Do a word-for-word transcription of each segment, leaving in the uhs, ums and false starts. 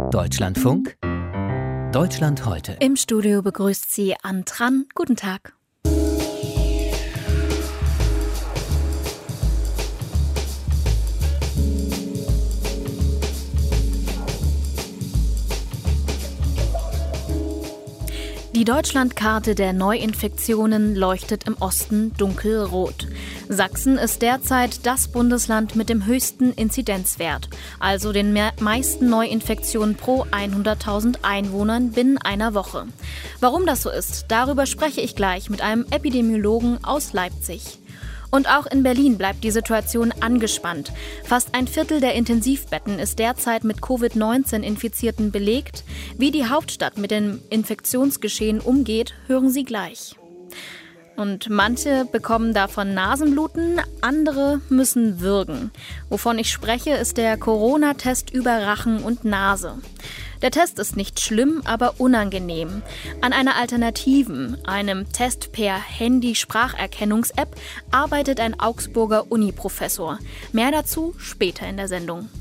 Deutschlandfunk, Deutschland heute. Im Studio begrüßt sie Ann Tran. Guten Tag. Die Deutschlandkarte der Neuinfektionen leuchtet im Osten dunkelrot. Sachsen ist derzeit das Bundesland mit dem höchsten Inzidenzwert, also den meisten Neuinfektionen pro hunderttausend Einwohnern binnen einer Woche. Warum das so ist, darüber spreche ich gleich mit einem Epidemiologen aus Leipzig. Und auch in Berlin bleibt die Situation angespannt. Fast ein Viertel der Intensivbetten ist derzeit mit Covid neunzehn Infizierten belegt. Wie die Hauptstadt mit dem Infektionsgeschehen umgeht, hören Sie gleich. Und manche bekommen davon Nasenbluten, andere müssen würgen. Wovon ich spreche, ist der Corona-Test über Rachen und Nase. Der Test ist nicht schlimm, aber unangenehm. An einer alternativen, einem Test per Handy-Spracherkennungs-App, arbeitet ein Augsburger Uni-Professor. Mehr dazu später in der Sendung.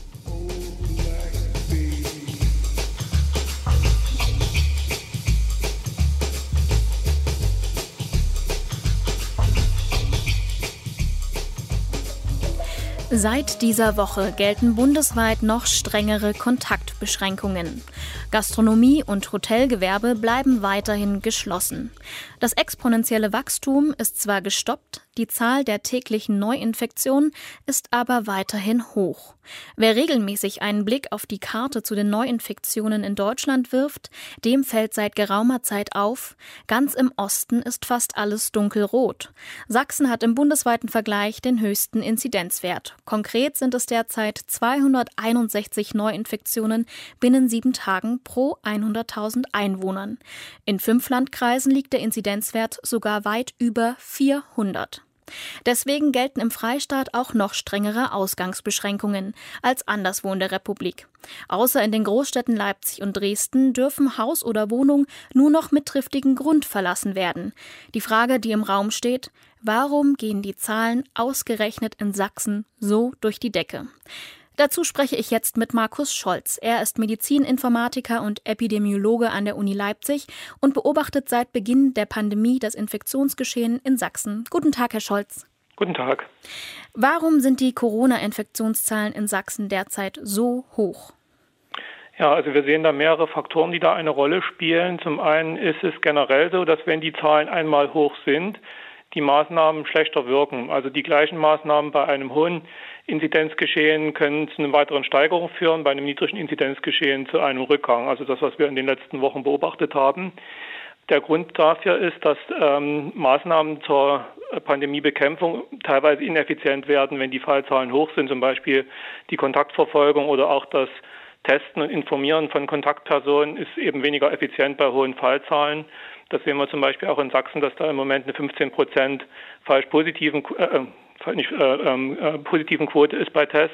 Seit dieser Woche gelten bundesweit noch strengere Kontaktbeschränkungen. Gastronomie und Hotelgewerbe bleiben weiterhin geschlossen. Das exponentielle Wachstum ist zwar gestoppt, die Zahl der täglichen Neuinfektionen ist aber weiterhin hoch. Wer regelmäßig einen Blick auf die Karte zu den Neuinfektionen in Deutschland wirft, dem fällt seit geraumer Zeit auf, ganz im Osten ist fast alles dunkelrot. Sachsen hat im bundesweiten Vergleich den höchsten Inzidenzwert. Konkret sind es derzeit zweihunderteinundsechzig Neuinfektionen binnen sieben Tagen pro hunderttausend Einwohnern. In fünf Landkreisen liegt der Inzidenzwert sogar weit über vierhundert. Deswegen gelten im Freistaat auch noch strengere Ausgangsbeschränkungen als anderswo in der Republik. Außer in den Großstädten Leipzig und Dresden dürfen Haus oder Wohnung nur noch mit triftigem Grund verlassen werden. Die Frage, die im Raum steht: Warum gehen die Zahlen ausgerechnet in Sachsen so durch die Decke? Dazu spreche ich jetzt mit Markus Scholz. Er ist Medizininformatiker und Epidemiologe an der Uni Leipzig und beobachtet seit Beginn der Pandemie das Infektionsgeschehen in Sachsen. Guten Tag, Herr Scholz. Guten Tag. Warum sind die Corona-Infektionszahlen in Sachsen derzeit so hoch? Ja, also wir sehen da mehrere Faktoren, die da eine Rolle spielen. Zum einen ist es generell so, dass wenn die Zahlen einmal hoch sind, die Maßnahmen schlechter wirken. Also die gleichen Maßnahmen bei einem hohen Inzidenzgeschehen können zu einer weiteren Steigerung führen, bei einem niedrigen Inzidenzgeschehen zu einem Rückgang. Also das, was wir in den letzten Wochen beobachtet haben. Der Grund dafür ist, dass ähm, Maßnahmen zur Pandemiebekämpfung teilweise ineffizient werden, wenn die Fallzahlen hoch sind, zum Beispiel die Kontaktverfolgung oder auch das Testen und Informieren von Kontaktpersonen ist eben weniger effizient bei hohen Fallzahlen. Das sehen wir zum Beispiel auch in Sachsen, dass da im Moment eine fünfzehn Prozent falsch positiven, äh, nicht, äh, äh, positiven Quote ist bei Tests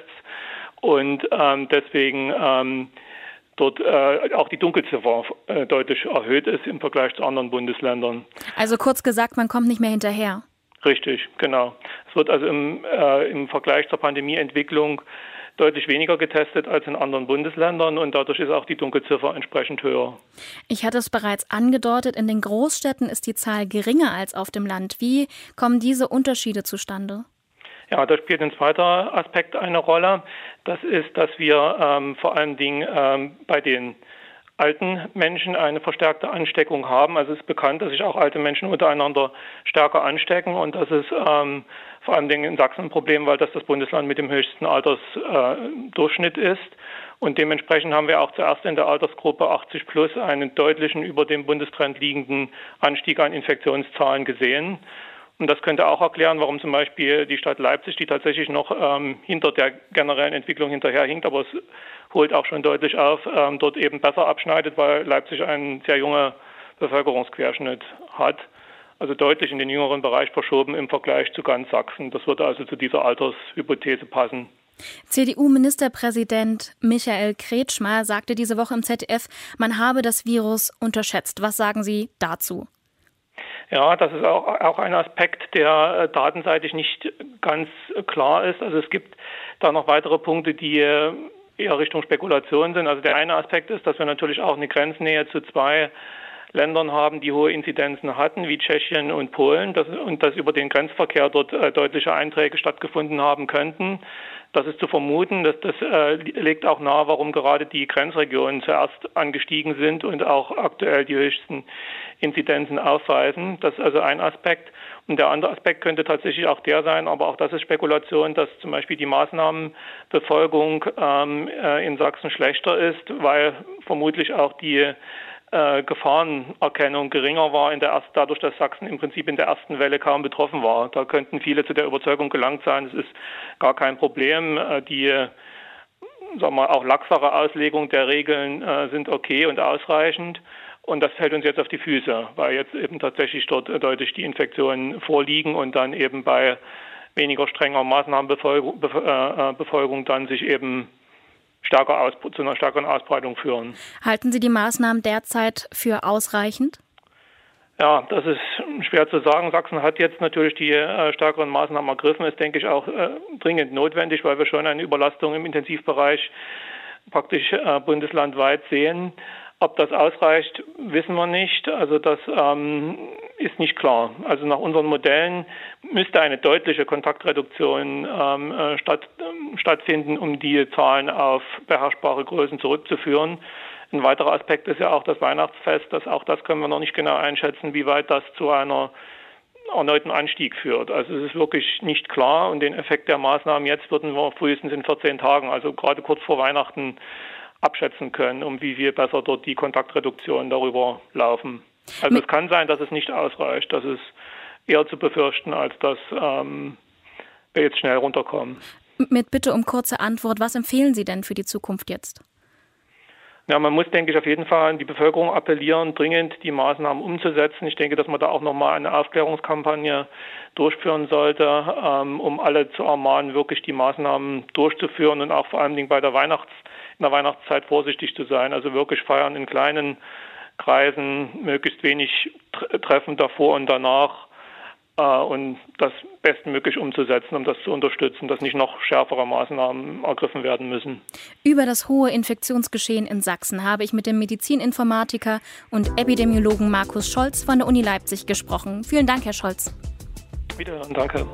und ähm, deswegen ähm, dort äh, auch die Dunkelziffer äh, deutlich erhöht ist im Vergleich zu anderen Bundesländern. Also kurz gesagt, man kommt nicht mehr hinterher. Richtig, genau. Es wird also im, äh, im Vergleich zur Pandemieentwicklung deutlich weniger getestet als in anderen Bundesländern und dadurch ist auch die Dunkelziffer entsprechend höher. Ich hatte es bereits angedeutet, in den Großstädten ist die Zahl geringer als auf dem Land. Wie kommen diese Unterschiede zustande? Ja, da spielt ein zweiter Aspekt eine Rolle. Das ist, dass wir ähm, vor allen Dingen ähm, bei den alten Menschen eine verstärkte Ansteckung haben. Also es ist bekannt, dass sich auch alte Menschen untereinander stärker anstecken und das ist ähm, vor allen Dingen in Sachsen ein Problem, weil das das Bundesland mit dem höchsten Altersdurchschnitt äh, ist. Und dementsprechend haben wir auch zuerst in der Altersgruppe achtzig plus einen deutlichen über dem Bundestrend liegenden Anstieg an Infektionszahlen gesehen. Und das könnte auch erklären, warum zum Beispiel die Stadt Leipzig, die tatsächlich noch ähm, hinter der generellen Entwicklung hinterherhinkt, aber es holt auch schon deutlich auf, ähm, dort eben besser abschneidet, weil Leipzig einen sehr jungen Bevölkerungsquerschnitt hat. Also deutlich in den jüngeren Bereich verschoben im Vergleich zu ganz Sachsen. Das würde also zu dieser Altershypothese passen. C D U-Ministerpräsident Michael Kretschmer sagte diese Woche im Z D F, man habe das Virus unterschätzt. Was sagen Sie dazu? Ja, das ist auch, auch ein Aspekt, der äh, datenseitig nicht ganz klar ist. Also es gibt da noch weitere Punkte, die äh, eher Richtung Spekulation sind. Also der eine Aspekt ist, dass wir natürlich auch eine Grenznähe zu zwei Ländern haben, die hohe Inzidenzen hatten, wie Tschechien und Polen, das, und dass über den Grenzverkehr dort äh, deutliche Einträge stattgefunden haben könnten. Das ist zu vermuten, dass das äh, legt auch nahe, warum gerade die Grenzregionen zuerst angestiegen sind und auch aktuell die höchsten Inzidenzen aufweisen. Das ist also ein Aspekt. Und der andere Aspekt könnte tatsächlich auch der sein, aber auch das ist Spekulation, dass zum Beispiel die Maßnahmenbefolgung ähm, äh, in Sachsen schlechter ist, weil vermutlich auch die Äh, Gefahrenerkennung geringer war in der ersten, dadurch, dass Sachsen im Prinzip in der ersten Welle kaum betroffen war. Da könnten viele zu der Überzeugung gelangt sein, es ist gar kein Problem. Äh, die, sagen wir mal, auch laxere Auslegung der Regeln äh, sind okay und ausreichend. Und das fällt uns jetzt auf die Füße, weil jetzt eben tatsächlich dort deutlich die Infektionen vorliegen und dann eben bei weniger strenger Maßnahmenbefolgung äh, Befolgung dann sich eben stärker aus, zu einer stärkeren Ausbreitung führen. Halten Sie die Maßnahmen derzeit für ausreichend? Ja, das ist schwer zu sagen. Sachsen hat jetzt natürlich die äh, stärkeren Maßnahmen ergriffen. Ist, denke ich, auch äh, dringend notwendig, weil wir schon eine Überlastung im Intensivbereich praktisch äh, bundeslandweit sehen. Ob das ausreicht, wissen wir nicht. Also das ähm, ist nicht klar. Also nach unseren Modellen müsste eine deutliche Kontaktreduktion ähm, äh, statt, äh, stattfinden, um die Zahlen auf beherrschbare Größen zurückzuführen. Ein weiterer Aspekt ist ja auch das Weihnachtsfest. Das, auch das können wir noch nicht genau einschätzen, wie weit das zu einer erneuten Anstieg führt. Also es ist wirklich nicht klar und den Effekt der Maßnahmen jetzt würden wir frühestens in vierzehn Tagen, also gerade kurz vor Weihnachten, abschätzen können, um wie viel besser dort die Kontaktreduktionen darüber laufen. Also es kann sein, dass es nicht ausreicht. Das ist eher zu befürchten, als dass ähm, wir jetzt schnell runterkommen. Mit Bitte um kurze Antwort, was empfehlen Sie denn für die Zukunft jetzt? Ja, man muss, denke ich, auf jeden Fall an die Bevölkerung appellieren, dringend die Maßnahmen umzusetzen. Ich denke, dass man da auch nochmal eine Aufklärungskampagne durchführen sollte, ähm, um alle zu ermahnen, wirklich die Maßnahmen durchzuführen und auch vor allen Dingen bei der Weihnachts in der Weihnachtszeit vorsichtig zu sein. Also wirklich feiern in kleinen Kreisen, möglichst wenig Treffen davor und danach äh, und das bestmöglich umzusetzen, um das zu unterstützen, dass nicht noch schärfere Maßnahmen ergriffen werden müssen. Über das hohe Infektionsgeschehen in Sachsen habe ich mit dem Medizininformatiker und Epidemiologen Markus Scholz von der Uni Leipzig gesprochen. Vielen Dank, Herr Scholz. Wiederhören, danke.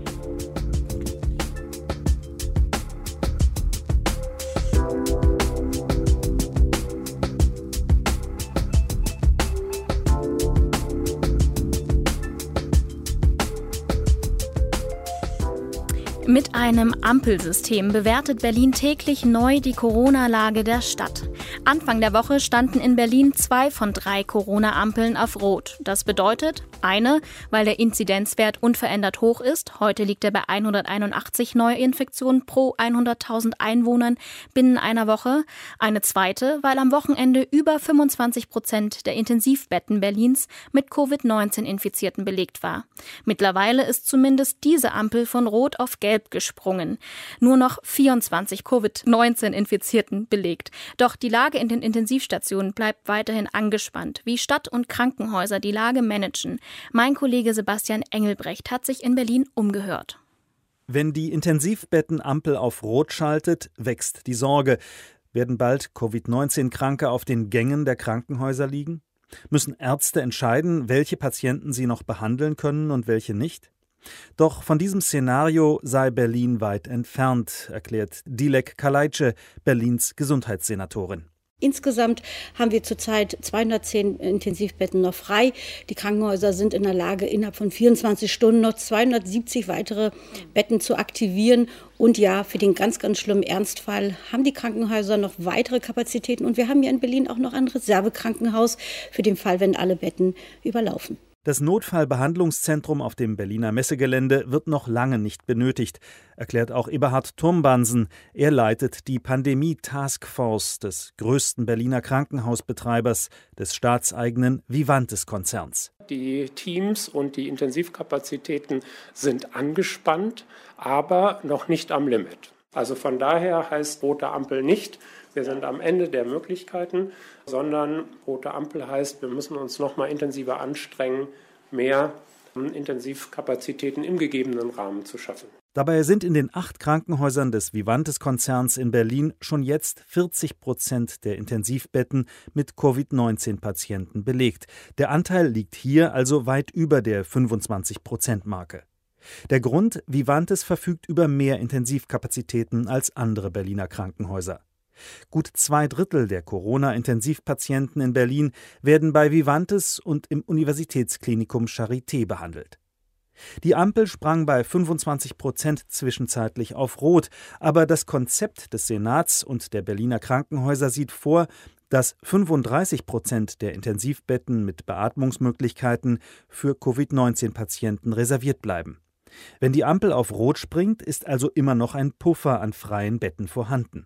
Mit einem Ampelsystem bewertet Berlin täglich neu die Corona-Lage der Stadt. Anfang der Woche standen in Berlin zwei von drei Corona-Ampeln auf Rot. Das bedeutet, eine, weil der Inzidenzwert unverändert hoch ist, heute liegt er bei hunderteinundachtzig Neuinfektionen pro hunderttausend Einwohnern binnen einer Woche. Eine zweite, weil am Wochenende über fünfundzwanzig Prozent der Intensivbetten Berlins mit Covid neunzehn Infizierten belegt war. Mittlerweile ist zumindest diese Ampel von Rot auf Gelb gesprungen. Nur noch vierundzwanzig Covid neunzehn Infizierten belegt. Doch die Lage in den Intensivstationen bleibt weiterhin angespannt. Wie Stadt und Krankenhäuser die Lage managen. Mein Kollege Sebastian Engelbrecht hat sich in Berlin umgehört. Wenn die Intensivbettenampel auf Rot schaltet, wächst die Sorge. Werden bald Covid neunzehn Kranke auf den Gängen der Krankenhäuser liegen? Müssen Ärzte entscheiden, welche Patienten sie noch behandeln können und welche nicht? Doch von diesem Szenario sei Berlin weit entfernt, erklärt Dilek Kaleitsche, Berlins Gesundheitssenatorin. Insgesamt haben wir zurzeit zweihundertzehn Intensivbetten noch frei. Die Krankenhäuser sind in der Lage, innerhalb von vierundzwanzig Stunden noch zweihundertsiebzig weitere Betten zu aktivieren. Und ja, für den ganz, ganz schlimmen Ernstfall haben die Krankenhäuser noch weitere Kapazitäten. Und wir haben ja in Berlin auch noch ein Reservekrankenhaus für den Fall, wenn alle Betten überlaufen. Das Notfallbehandlungszentrum auf dem Berliner Messegelände wird noch lange nicht benötigt, erklärt auch Eberhard Turmbansen. Er leitet die Pandemie-Taskforce des größten Berliner Krankenhausbetreibers, des staatseigenen Vivantes-Konzerns. Die Teams und die Intensivkapazitäten sind angespannt, aber noch nicht am Limit. Also von daher heißt rote Ampel nicht, wir sind am Ende der Möglichkeiten, sondern rote Ampel heißt, wir müssen uns noch mal intensiver anstrengen, mehr Intensivkapazitäten im gegebenen Rahmen zu schaffen. Dabei sind in den acht Krankenhäusern des Vivantes-Konzerns in Berlin schon jetzt vierzig Prozent der Intensivbetten mit Covid neunzehn Patienten belegt. Der Anteil liegt hier also weit über der fünfundzwanzig Prozent Marke. Der Grund: Vivantes verfügt über mehr Intensivkapazitäten als andere Berliner Krankenhäuser. Gut zwei Drittel der Corona-Intensivpatienten in Berlin werden bei Vivantes und im Universitätsklinikum Charité behandelt. Die Ampel sprang bei fünfundzwanzig Prozent zwischenzeitlich auf Rot, aber das Konzept des Senats und der Berliner Krankenhäuser sieht vor, dass fünfunddreißig Prozent der Intensivbetten mit Beatmungsmöglichkeiten für Covid neunzehn Patienten reserviert bleiben. Wenn die Ampel auf Rot springt, ist also immer noch ein Puffer an freien Betten vorhanden.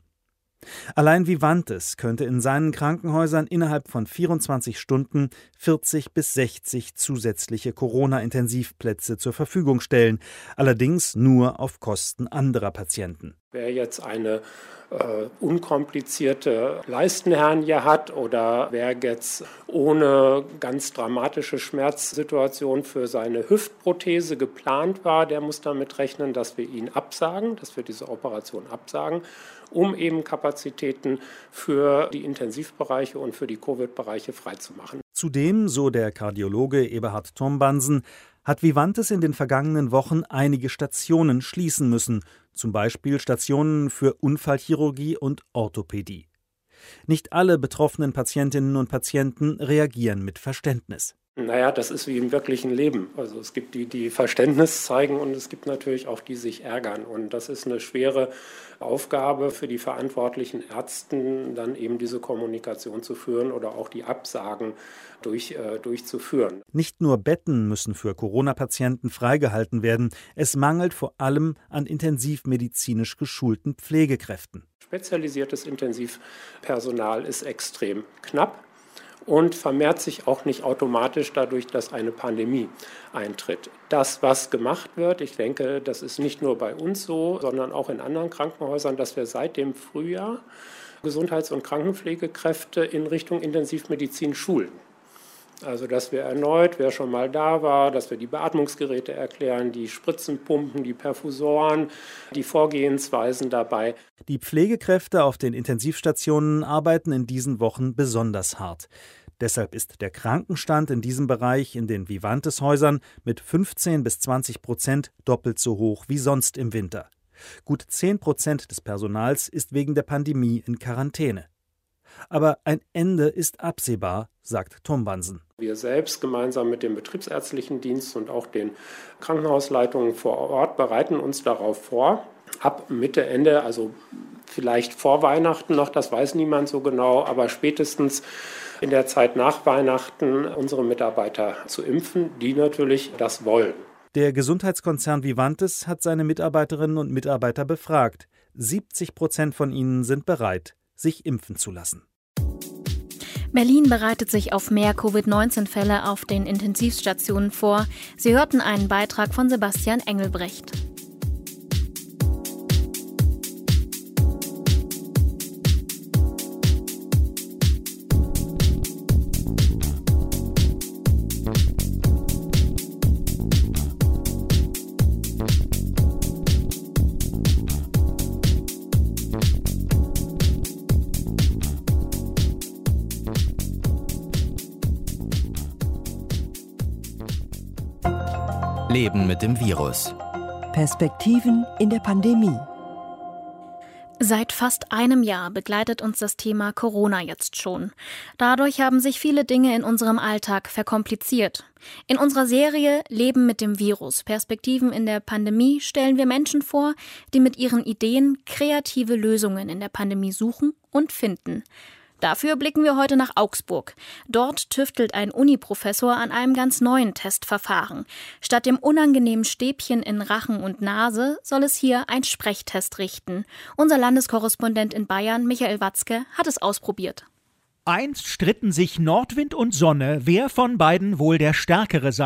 Allein Vivantes könnte in seinen Krankenhäusern innerhalb von vierundzwanzig Stunden vierzig bis sechzig zusätzliche Corona-Intensivplätze zur Verfügung stellen, allerdings nur auf Kosten anderer Patienten. Wer jetzt eine äh, unkomplizierte Leistenhernie hat oder wer jetzt ohne ganz dramatische Schmerzsituation für seine Hüftprothese geplant war, der muss damit rechnen, dass wir ihn absagen, dass wir diese Operation absagen, um eben Kapazitäten für die Intensivbereiche und für die Covid-Bereiche freizumachen. Zudem, so der Kardiologe Eberhard Tombansen, hat Vivantes in den vergangenen Wochen einige Stationen schließen müssen, zum Beispiel Stationen für Unfallchirurgie und Orthopädie. Nicht alle betroffenen Patientinnen und Patienten reagieren mit Verständnis. Naja, das ist wie im wirklichen Leben. Also es gibt die, die Verständnis zeigen und es gibt natürlich auch die, die sich ärgern. Und das ist eine schwere Aufgabe für die verantwortlichen Ärzte, dann eben diese Kommunikation zu führen oder auch die Absagen durch, äh, durchzuführen. Nicht nur Betten müssen für Corona-Patienten freigehalten werden. Es mangelt vor allem an intensivmedizinisch geschulten Pflegekräften. Spezialisiertes Intensivpersonal ist extrem knapp und vermehrt sich auch nicht automatisch dadurch, dass eine Pandemie eintritt. Das, was gemacht wird, ich denke, das ist nicht nur bei uns so, sondern auch in anderen Krankenhäusern, dass wir seit dem Frühjahr Gesundheits- und Krankenpflegekräfte in Richtung Intensivmedizin schulen. Also, dass wir erneut, wer schon mal da war, dass wir die Beatmungsgeräte erklären, die Spritzenpumpen, die Perfusoren, die Vorgehensweisen dabei. Die Pflegekräfte auf den Intensivstationen arbeiten in diesen Wochen besonders hart. Deshalb ist der Krankenstand in diesem Bereich in den Vivantes-Häusern mit fünfzehn bis zwanzig Prozent doppelt so hoch wie sonst im Winter. Gut zehn Prozent des Personals ist wegen der Pandemie in Quarantäne. Aber ein Ende ist absehbar, sagt Tombansen. Wir selbst gemeinsam mit dem betriebsärztlichen Dienst und auch den Krankenhausleitungen vor Ort bereiten uns darauf vor, ab Mitte, Ende, also vielleicht vor Weihnachten noch, das weiß niemand so genau, aber spätestens in der Zeit nach Weihnachten unsere Mitarbeiter zu impfen, die natürlich das wollen. Der Gesundheitskonzern Vivantes hat seine Mitarbeiterinnen und Mitarbeiter befragt. siebzig Prozent von ihnen sind bereit, sich impfen zu lassen. Berlin bereitet sich auf mehr Covid neunzehn Fälle auf den Intensivstationen vor. Sie hörten einen Beitrag von Sebastian Engelbrecht. Leben mit dem Virus. Perspektiven in der Pandemie. Seit fast einem Jahr begleitet uns das Thema Corona jetzt schon. Dadurch haben sich viele Dinge in unserem Alltag verkompliziert. In unserer Serie Leben mit dem Virus, Perspektiven in der Pandemie stellen wir Menschen vor, die mit ihren Ideen kreative Lösungen in der Pandemie suchen und finden. Dafür blicken wir heute nach Augsburg. Dort tüftelt ein Uni-Professor an einem ganz neuen Testverfahren. Statt dem unangenehmen Stäbchen in Rachen und Nase soll es hier ein Sprechtest richten. Unser Landeskorrespondent in Bayern, Michael Watzke, hat es ausprobiert. Einst stritten sich Nordwind und Sonne, wer von beiden wohl der Stärkere sei.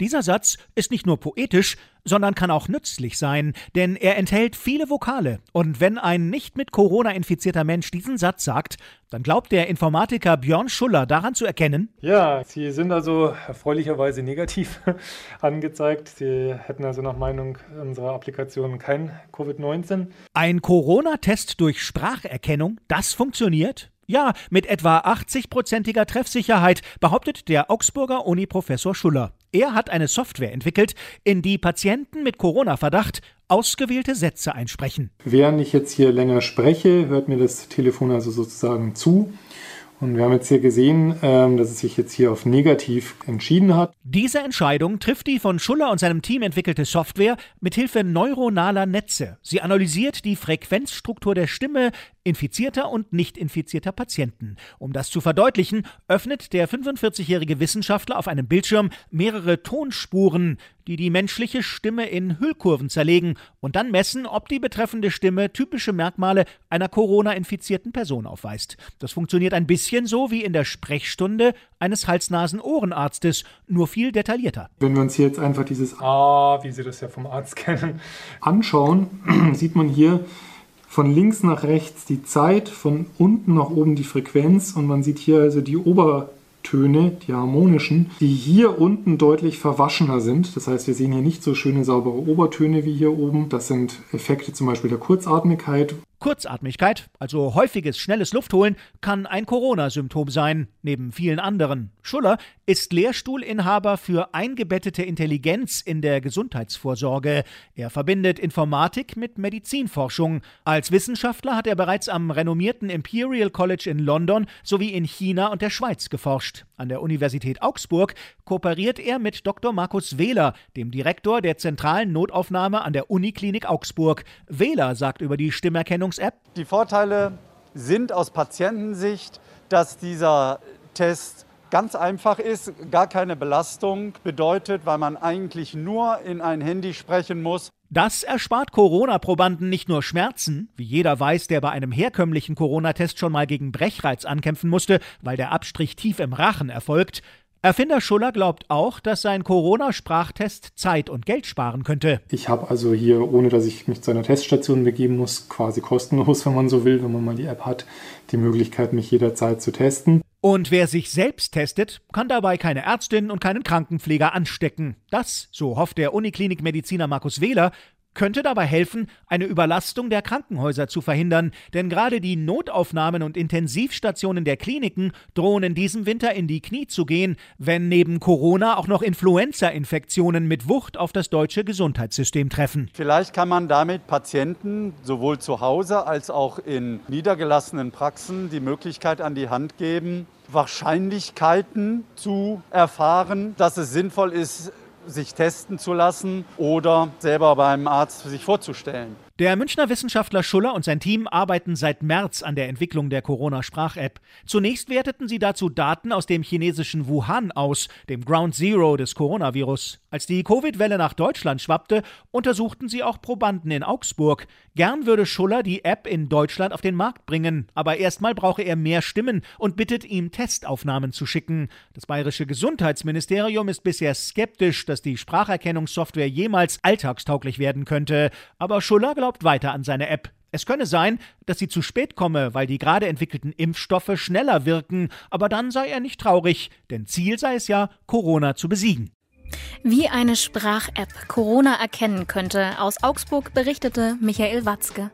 Dieser Satz ist nicht nur poetisch, sondern kann auch nützlich sein, denn er enthält viele Vokale. Und wenn ein nicht mit Corona infizierter Mensch diesen Satz sagt, dann glaubt der Informatiker Björn Schuller daran zu erkennen: Ja, Sie sind also erfreulicherweise negativ angezeigt. Sie hätten also nach Meinung unserer Applikation kein Covid neunzehn. Ein Corona-Test durch Spracherkennung, das funktioniert? Ja, mit etwa achtzig-prozentiger Treffsicherheit, behauptet der Augsburger Uni-Professor Schuller. Er hat eine Software entwickelt, in die Patienten mit Corona-Verdacht ausgewählte Sätze einsprechen. Während ich jetzt hier länger spreche, hört mir das Telefon also sozusagen zu. Und wir haben jetzt hier gesehen, dass es sich jetzt hier auf negativ entschieden hat. Diese Entscheidung trifft die von Schuller und seinem Team entwickelte Software mithilfe neuronaler Netze. Sie analysiert die Frequenzstruktur der Stimme infizierter und nicht infizierter Patienten. Um das zu verdeutlichen, öffnet der fünfundvierzigjährige Wissenschaftler auf einem Bildschirm mehrere Tonspuren, die die menschliche Stimme in Hüllkurven zerlegen und dann messen, ob die betreffende Stimme typische Merkmale einer Corona-infizierten Person aufweist. Das funktioniert ein bisschen so wie in der Sprechstunde eines Hals-Nasen-Ohrenarztes, nur viel detaillierter. Wenn wir uns hier jetzt einfach dieses A, wie Sie das ja vom Arzt kennen, anschauen, sieht man hier von links nach rechts die Zeit, von unten nach oben die Frequenz und man sieht hier also die Obertöne, die harmonischen, die hier unten deutlich verwaschener sind. Das heißt, wir sehen hier nicht so schöne, saubere Obertöne wie hier oben. Das sind Effekte zum Beispiel der Kurzatmigkeit. Kurzatmigkeit, also häufiges, schnelles Luftholen, kann ein Corona-Symptom sein, neben vielen anderen. Schuller ist Lehrstuhlinhaber für eingebettete Intelligenz in der Gesundheitsvorsorge. Er verbindet Informatik mit Medizinforschung. Als Wissenschaftler hat er bereits am renommierten Imperial College in London sowie in China und der Schweiz geforscht. An der Universität Augsburg kooperiert er mit Doktor Markus Wehler, dem Direktor der zentralen Notaufnahme an der Uniklinik Augsburg. Wehler sagt über die Stimmerkennungs-App: Die Vorteile sind aus Patientensicht, dass dieser Test ganz einfach ist, gar keine Belastung bedeutet, weil man eigentlich nur in ein Handy sprechen muss. Das erspart Corona-Probanden nicht nur Schmerzen, wie jeder weiß, der bei einem herkömmlichen Corona-Test schon mal gegen Brechreiz ankämpfen musste, weil der Abstrich tief im Rachen erfolgt. Erfinder Schuller glaubt auch, dass sein Corona-Sprachtest Zeit und Geld sparen könnte. Ich habe also hier, ohne dass ich mich zu einer Teststation begeben muss, quasi kostenlos, wenn man so will, wenn man mal die App hat, die Möglichkeit, mich jederzeit zu testen. Und wer sich selbst testet, kann dabei keine Ärztin und keinen Krankenpfleger anstecken. Das, so hofft der Uniklinik-Mediziner Markus Wehler, könnte dabei helfen, eine Überlastung der Krankenhäuser zu verhindern, denn gerade die Notaufnahmen und Intensivstationen der Kliniken drohen in diesem Winter in die Knie zu gehen, wenn neben Corona auch noch Influenza-Infektionen mit Wucht auf das deutsche Gesundheitssystem treffen. Vielleicht kann man damit Patienten sowohl zu Hause als auch in niedergelassenen Praxen die Möglichkeit an die Hand geben, Wahrscheinlichkeiten zu erfahren, dass es sinnvoll ist, sich testen zu lassen oder selber beim Arzt sich vorzustellen. Der Münchner Wissenschaftler Schuller und sein Team arbeiten seit März an der Entwicklung der Corona-Sprach-App. Zunächst werteten sie dazu Daten aus dem chinesischen Wuhan aus, dem Ground Zero des Coronavirus. Als die Covid-Welle nach Deutschland schwappte, untersuchten sie auch Probanden in Augsburg. Gern würde Schuller die App in Deutschland auf den Markt bringen, aber erstmal brauche er mehr Stimmen und bittet ihm, Testaufnahmen zu schicken. Das bayerische Gesundheitsministerium ist bisher skeptisch, dass die Spracherkennungssoftware jemals alltagstauglich werden könnte. Aber Schuller glaubt weiter an seine App. Es könne sein, dass sie zu spät komme, weil die gerade entwickelten Impfstoffe schneller wirken. Aber dann sei er nicht traurig, denn Ziel sei es ja, Corona zu besiegen. Wie eine Sprach-App Corona erkennen könnte, aus Augsburg berichtete Michael Watzke.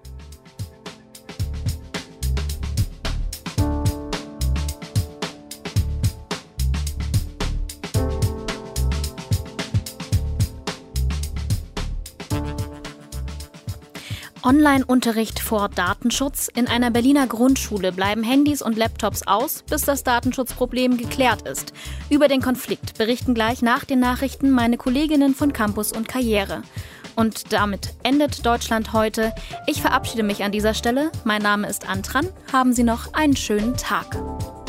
Online-Unterricht vor Datenschutz. In einer Berliner Grundschule bleiben Handys und Laptops aus, bis das Datenschutzproblem geklärt ist. Über den Konflikt berichten gleich nach den Nachrichten meine Kolleginnen von Campus und Karriere. Und damit endet Deutschland heute. Ich verabschiede mich an dieser Stelle. Mein Name ist Antran. Haben Sie noch einen schönen Tag.